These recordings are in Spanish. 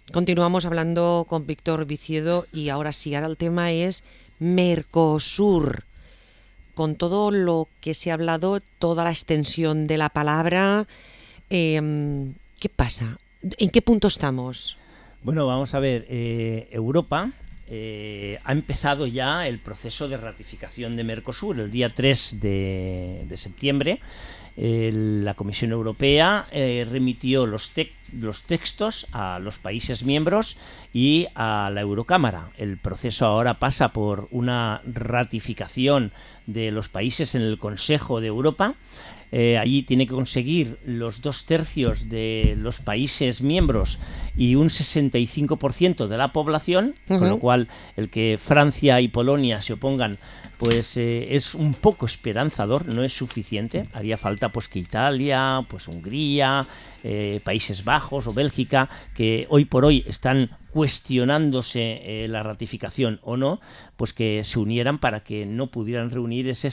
Continuamos hablando con Víctor Viciedo y ahora sí, ahora el tema es Mercosur. Con todo lo que se ha hablado, toda la extensión de la palabra, ¿qué pasa? ¿En qué punto estamos? Bueno, vamos a ver, Europa ha empezado ya el proceso de ratificación de Mercosur. El día 3 de septiembre la Comisión Europea remitió los textos a los países miembros y a la Eurocámara. El proceso ahora pasa por una ratificación de los países en el Consejo de Europa. Allí tiene que conseguir los 2/3 de los países miembros y un 65% de la población, con lo cual el que Francia y Polonia se opongan pues es un poco esperanzador, no es suficiente. Haría falta pues que Italia, pues Hungría, Países Bajos o Bélgica, que hoy por hoy están cuestionándose la ratificación o no, pues que se unieran para que no pudieran reunir ese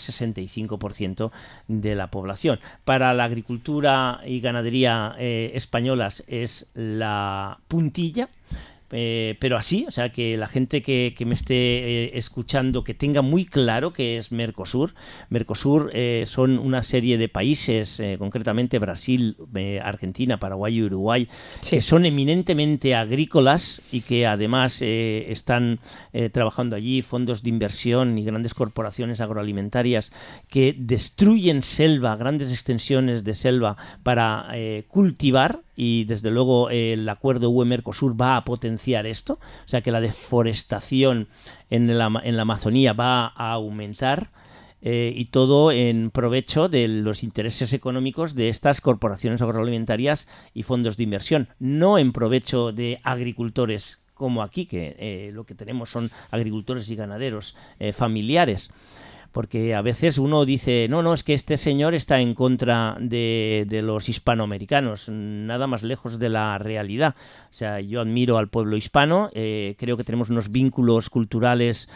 65% de la población. Para la agricultura y ganadería españolas es la puntilla, pero así, o sea, que la gente que me esté escuchando, que tenga muy claro qué es Mercosur. Mercosur son una serie de países, concretamente Brasil, Argentina, Paraguay y Uruguay, que son eminentemente agrícolas y que además están trabajando allí fondos de inversión y grandes corporaciones agroalimentarias que destruyen selva, grandes extensiones de selva para cultivar. Y desde luego el acuerdo UE-Mercosur va a potenciar esto, o sea que la deforestación en la Amazonía va a aumentar, y todo en provecho de los intereses económicos de estas corporaciones agroalimentarias y fondos de inversión, no en provecho de agricultores como aquí, que lo que tenemos son agricultores y ganaderos familiares. Porque a veces uno dice, no, es que este señor está en contra de los hispanoamericanos, nada más lejos de la realidad. O sea, yo admiro al pueblo hispano, creo que tenemos unos vínculos culturales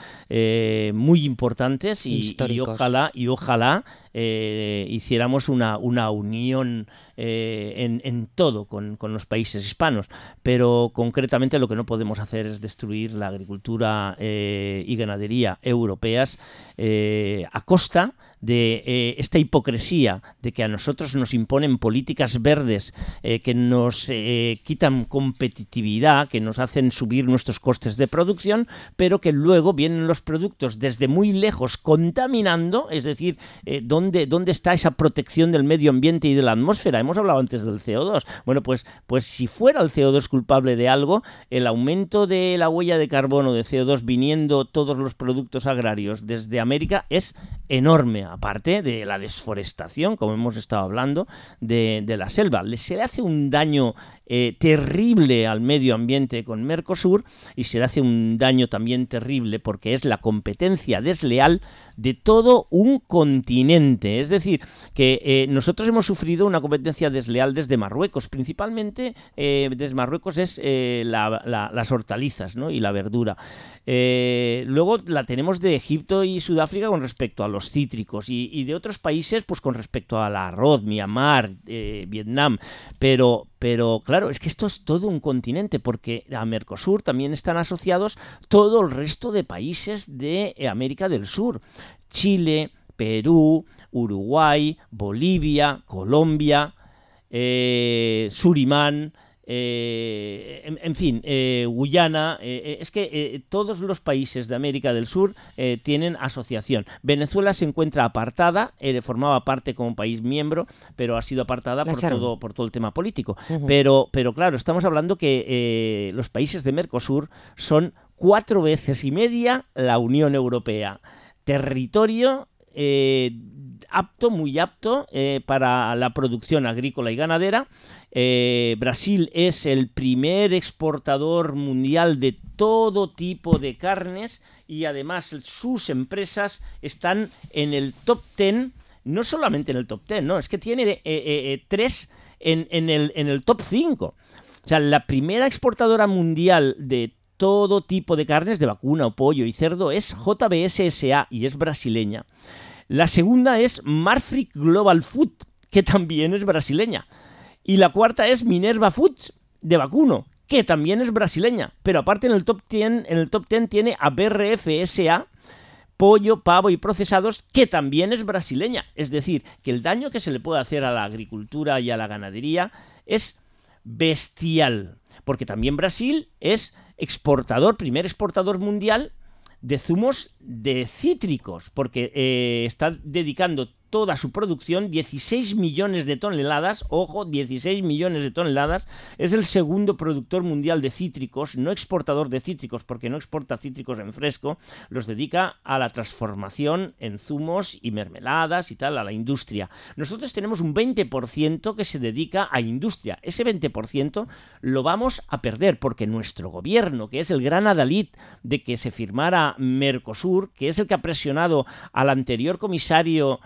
muy importantes y ojalá hiciéramos una unión en todo con los países hispanos, pero concretamente lo que no podemos hacer es destruir la agricultura y ganadería europeas a costa de esta hipocresía de que a nosotros nos imponen políticas verdes que nos quitan competitividad, que nos hacen subir nuestros costes de producción, pero que luego vienen los productos desde muy lejos contaminando, es decir, ¿dónde está esa protección del medio ambiente y de la atmósfera? Hemos hablado antes del CO2. Bueno, pues si fuera el CO2 culpable de algo, el aumento de la huella de carbono de CO2 viniendo todos los productos agrarios desde América es enorme, aparte de la desforestación, como hemos estado hablando, de la selva. Se le hace un daño terrible al medio ambiente con Mercosur y se le hace un daño también terrible porque es la competencia desleal de todo un continente. Es decir, que nosotros hemos sufrido una competencia desleal desde Marruecos, principalmente desde Marruecos es las hortalizas, ¿no? Y la verdura. Luego la tenemos de Egipto y Sudáfrica con respecto a los cítricos y de otros países pues con respecto al arroz, Myanmar, Vietnam, pero claro, es que esto es todo un continente, porque a Mercosur también están asociados todo el resto de países de América del Sur: Chile, Perú, Uruguay, Bolivia, Colombia, Surinam, en fin, Guyana. Es que todos los países de América del Sur tienen asociación. Venezuela se encuentra apartada, formaba parte como país miembro, pero ha sido apartada por todo el tema político. Pero claro, estamos hablando que los países de Mercosur son 4 veces y media la Unión Europea. Territorio muy apto para la producción agrícola y ganadera. Brasil es el primer exportador mundial de todo tipo de carnes y además sus empresas están en el top 10, no solamente en el top 10, no, es que tiene 3 en el top 5. O sea, la primera exportadora mundial de todo tipo de carnes de vacuna, pollo y cerdo es JBS S.A. y es brasileña. La segunda es Marfrig Global Food, que también es brasileña. Y la cuarta es Minerva Foods, de vacuno, que también es brasileña, pero aparte en el top 10 tiene a BRF SA, pollo, pavo y procesados, que también es brasileña. Es decir, que el daño que se le puede hacer a la agricultura y a la ganadería es bestial, porque también Brasil es primer exportador mundial de zumos de cítricos, porque está dedicando toda su producción, 16 millones de toneladas, ojo, 16 millones de toneladas, es el segundo productor mundial de cítricos, no exportador de cítricos, porque no exporta cítricos en fresco, los dedica a la transformación en zumos y mermeladas y tal, a la industria. Nosotros tenemos un 20% que se dedica a industria. Ese 20% lo vamos a perder, porque nuestro gobierno, que es el gran adalid de que se firmara Mercosur, que es el que ha presionado al anterior comisario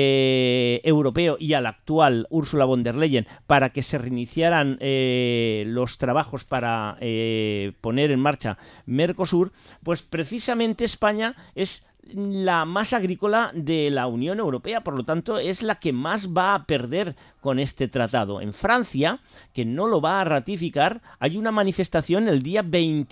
europeo y al actual Ursula von der Leyen para que se reiniciaran los trabajos para poner en marcha Mercosur, pues precisamente España es la más agrícola de la Unión Europea, por lo tanto es la que más va a perder con este tratado. En Francia, que no lo va a ratificar, hay una manifestación el día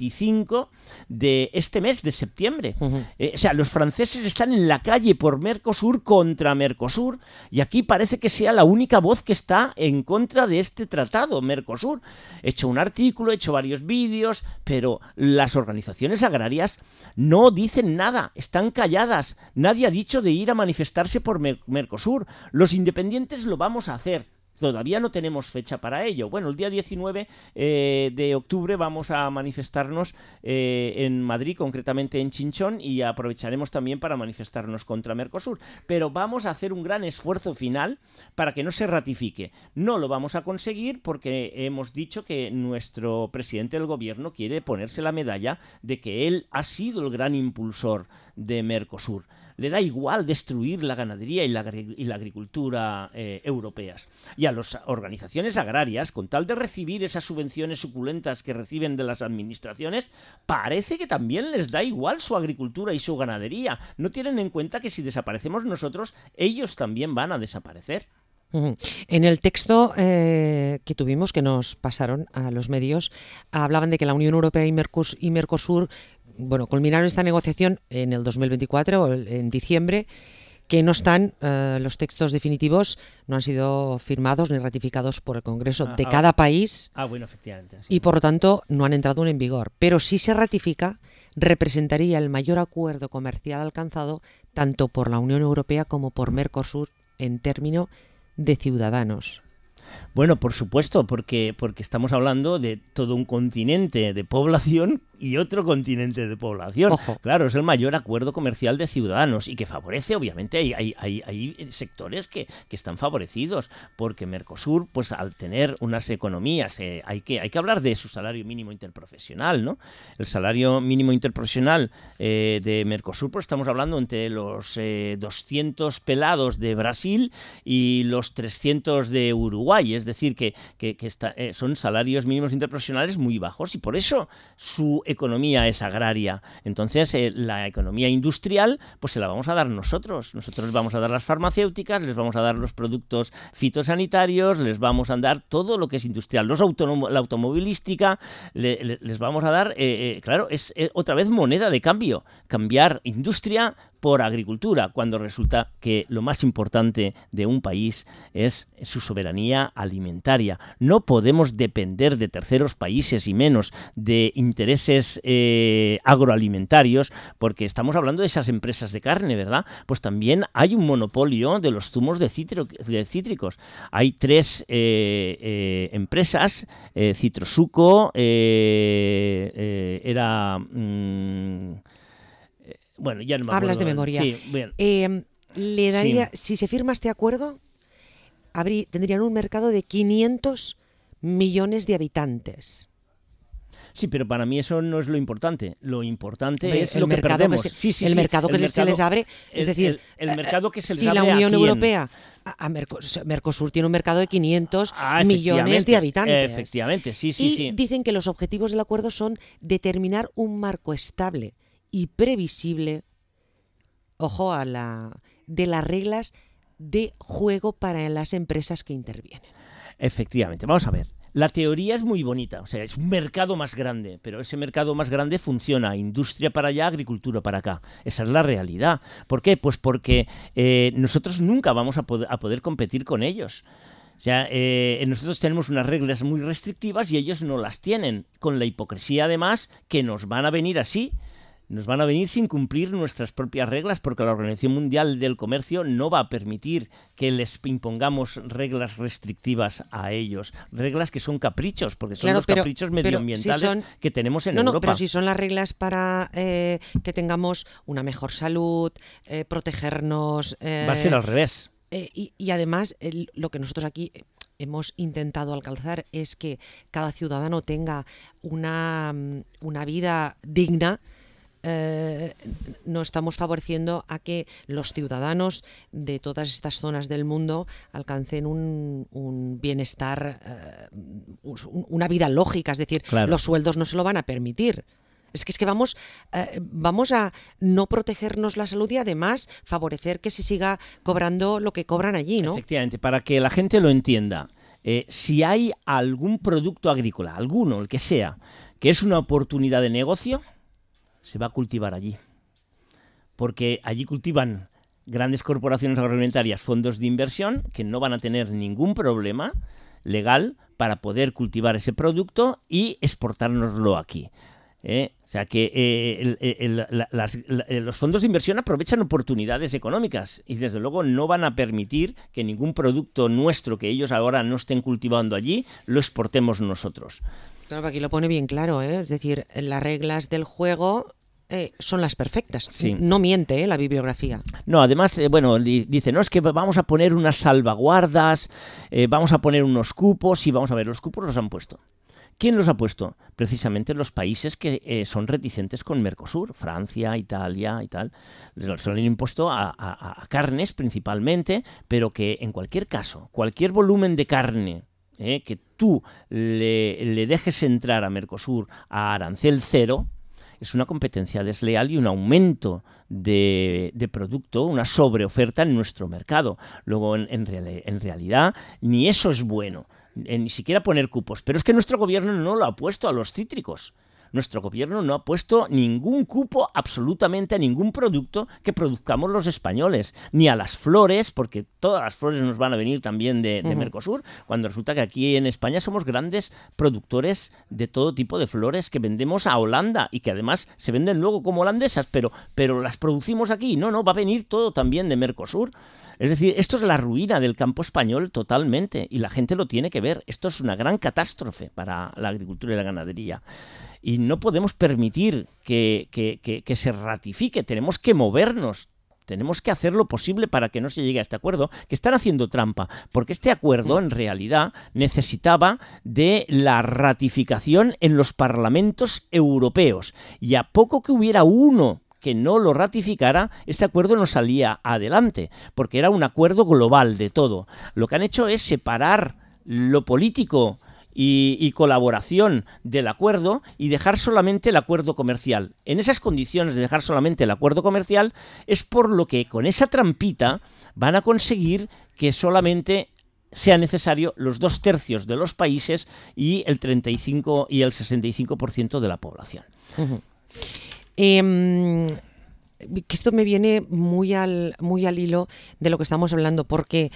25 de este mes de septiembre. O sea, los franceses están en la calle por Mercosur, contra Mercosur, y aquí parece que sea la única voz que está en contra de este tratado, Mercosur. He hecho un artículo, he hecho varios vídeos, pero las organizaciones agrarias no dicen nada, están calladas. Nadie ha dicho de ir a manifestarse por Mercosur. Los independientes lo vamos a hacer. Todavía no tenemos fecha para ello. Bueno, el día 19 de octubre vamos a manifestarnos en Madrid, concretamente en Chinchón, y aprovecharemos también para manifestarnos contra Mercosur. Pero vamos a hacer un gran esfuerzo final para que no se ratifique. No lo vamos a conseguir porque hemos dicho que nuestro presidente del gobierno quiere ponerse la medalla de que él ha sido el gran impulsor de Mercosur. Le da igual destruir la ganadería y la agricultura europeas. Y a las organizaciones agrarias, con tal de recibir esas subvenciones suculentas que reciben de las administraciones, parece que también les da igual su agricultura y su ganadería. No tienen en cuenta que si desaparecemos nosotros, ellos también van a desaparecer. En el texto que tuvimos, que nos pasaron a los medios, hablaban de que la Unión Europea y Mercosur culminaron esta negociación en el 2024, en diciembre, que no están, los textos definitivos no han sido firmados ni ratificados por el Congreso de cada país. Bueno, efectivamente. Sí. Y por lo tanto no han entrado en vigor. Pero si se ratifica, representaría el mayor acuerdo comercial alcanzado tanto por la Unión Europea como por Mercosur en términos de ciudadanos. Bueno, por supuesto, porque estamos hablando de todo un continente de población y otro continente de población. Ojo. Claro, es el mayor acuerdo comercial de ciudadanos y que favorece, obviamente, hay sectores que están favorecidos, porque Mercosur, pues al tener unas economías, hay que hablar de su salario mínimo interprofesional, ¿no? El salario mínimo interprofesional de Mercosur, pues estamos hablando entre los 200 pelados de Brasil y los 300 de Uruguay, es decir, que son salarios mínimos interprofesionales muy bajos y por eso su economía es agraria. Entonces, la economía industrial, pues se la vamos a dar nosotros. Nosotros les vamos a dar las farmacéuticas, les vamos a dar los productos fitosanitarios, les vamos a dar todo lo que es industrial. La automovilística, les vamos a dar, claro, es otra vez moneda de cambio. Cambiar industria por agricultura, cuando resulta que lo más importante de un país es su soberanía alimentaria. No podemos depender de terceros países y menos de intereses agroalimentarios, porque estamos hablando de esas empresas de carne, ¿verdad? Pues también hay un monopolio de los zumos de cítricos. Hay 3 empresas, Citrosuco, bueno, ya no me acuerdo. Hablas de memoria. Sí, bien. Le daría, si se firma este acuerdo, tendrían un mercado de 500 millones de habitantes. Sí, pero para mí eso no es lo importante. Lo importante es lo que perdemos. El mercado que se les abre, es decir, el mercado que se les si abre la Unión aquí Europea, Mercosur tiene un mercado de 500 millones de habitantes. Efectivamente, sí. Dicen que los objetivos del acuerdo son determinar un marco estable y previsible, ojo, de las reglas de juego para las empresas que intervienen. Efectivamente, vamos a ver. La teoría es muy bonita, o sea, es un mercado más grande, pero ese mercado más grande funciona, industria para allá, agricultura para acá. Esa es la realidad. ¿Por qué? Pues porque nosotros nunca vamos a poder competir con ellos. O sea, nosotros tenemos unas reglas muy restrictivas y ellos no las tienen, con la hipocresía además que nos van a venir así. Nos van a venir sin cumplir nuestras propias reglas, porque la Organización Mundial del Comercio no va a permitir que les impongamos reglas restrictivas a ellos, reglas que son caprichos, porque son los caprichos medioambientales que tenemos en Europa. No, pero si son las reglas para que tengamos una mejor salud, protegernos... va a ser al revés. Y además, lo que nosotros aquí hemos intentado alcanzar es que cada ciudadano tenga una vida digna. No estamos favoreciendo a que los ciudadanos de todas estas zonas del mundo alcancen un bienestar, una vida lógica, es decir, claro, los sueldos no se lo van a permitir. Es que vamos a no protegernos la salud y además favorecer que se siga cobrando lo que cobran allí, ¿no? Efectivamente, para que la gente lo entienda, si hay algún producto agrícola, alguno, el que sea, que es una oportunidad de negocio, se va a cultivar allí, porque allí cultivan grandes corporaciones agroalimentarias, fondos de inversión, que no van a tener ningún problema legal para poder cultivar ese producto y exportárnoslo aquí. O sea que los fondos de inversión aprovechan oportunidades económicas y desde luego no van a permitir que ningún producto nuestro que ellos ahora no estén cultivando allí lo exportemos nosotros. Claro, aquí lo pone bien claro, es decir, las reglas del juego son las perfectas. Sí. No miente la bibliografía. No, además, dice, no, es que vamos a poner unas salvaguardas, vamos a poner unos cupos y vamos a ver, los cupos los han puesto. ¿Quién los ha puesto? Precisamente los países que son reticentes con Mercosur, Francia, Italia y tal. Se lo han impuesto a carnes principalmente, pero que en cualquier caso, cualquier volumen de carne que tú le dejes entrar a Mercosur a arancel cero, es una competencia desleal y un aumento de producto, una sobreoferta en nuestro mercado. Luego, en realidad, ni eso es bueno. Ni siquiera poner cupos, pero es que nuestro gobierno no lo ha puesto a los cítricos. Nuestro gobierno no ha puesto ningún cupo absolutamente a ningún producto que produzcamos los españoles, ni a las flores, porque todas las flores nos van a venir también de Mercosur, cuando resulta que aquí en España somos grandes productores de todo tipo de flores que vendemos a Holanda y que además se venden luego como holandesas, pero las producimos aquí. No, va a venir todo también de Mercosur. Es decir, esto es la ruina del campo español totalmente y la gente lo tiene que ver. Esto es una gran catástrofe para la agricultura y la ganadería. Y no podemos permitir que se ratifique. Tenemos que movernos. Tenemos que hacer lo posible para que no se llegue a este acuerdo, que están haciendo trampa, porque este acuerdo en realidad necesitaba de la ratificación en los parlamentos europeos. Y a poco que hubiera uno que no lo ratificara, este acuerdo no salía adelante, porque era un acuerdo global de todo. Lo que han hecho es separar lo político y colaboración del acuerdo y dejar solamente el acuerdo comercial. En esas condiciones de dejar solamente el acuerdo comercial es por lo que con esa trampita van a conseguir que solamente sea necesario los 2/3 de los países y el 35 y el 65% de la población. Uh-huh. Que esto me viene muy al hilo de lo que estamos hablando, porque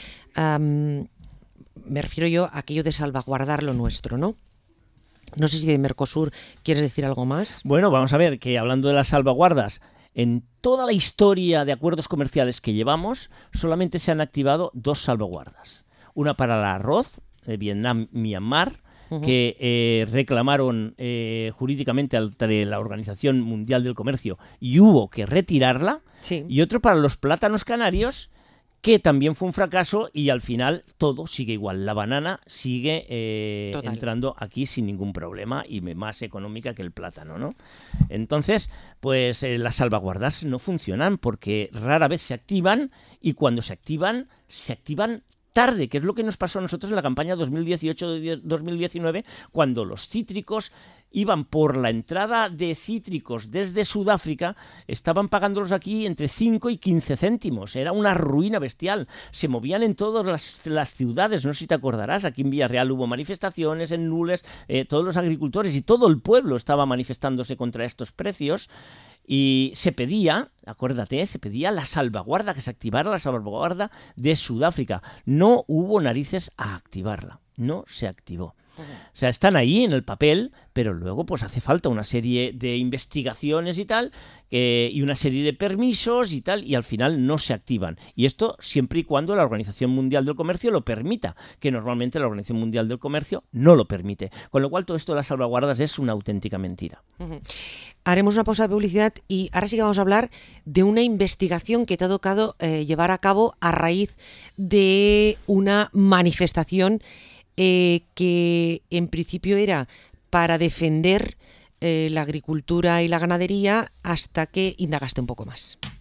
me refiero yo a aquello de salvaguardar lo nuestro, ¿no? No sé si de Mercosur quieres decir algo más. Bueno, vamos a ver que hablando de las salvaguardas, en toda la historia de acuerdos comerciales que llevamos, solamente se han activado 2 salvaguardas. Una para el arroz de Vietnam-Myanmar, que reclamaron jurídicamente ante la Organización Mundial del Comercio y hubo que retirarla, sí. Y otro para los plátanos canarios, que también fue un fracaso y al final todo sigue igual. La banana sigue entrando aquí sin ningún problema y más económica que el plátano, ¿no? Entonces, pues las salvaguardas no funcionan porque rara vez se activan y cuando se activan tarde, que es lo que nos pasó a nosotros en la campaña 2018-2019, cuando los cítricos iban por la entrada de cítricos desde Sudáfrica, estaban pagándolos aquí entre 5 y 15 céntimos. Era una ruina bestial. Se movían en todas las ciudades, no sé si te acordarás, aquí en Villarreal hubo manifestaciones, en Nules, todos los agricultores y todo el pueblo estaba manifestándose contra estos precios. Y se pedía, acuérdate, se pedía la salvaguarda, que se activara la salvaguarda de Sudáfrica. No hubo narices a activarla, no se activó. O sea, están ahí en el papel, pero luego pues hace falta una serie de investigaciones y tal, y una serie de permisos y tal, y al final no se activan. Y esto siempre y cuando la Organización Mundial del Comercio lo permita, que normalmente la Organización Mundial del Comercio no lo permite. Con lo cual todo esto de las salvaguardas es una auténtica mentira. Haremos una pausa de publicidad y ahora sí que vamos a hablar de una investigación que te ha tocado llevar a cabo a raíz de una manifestación que en principio era para defender la agricultura y la ganadería, hasta que indagaste un poco más.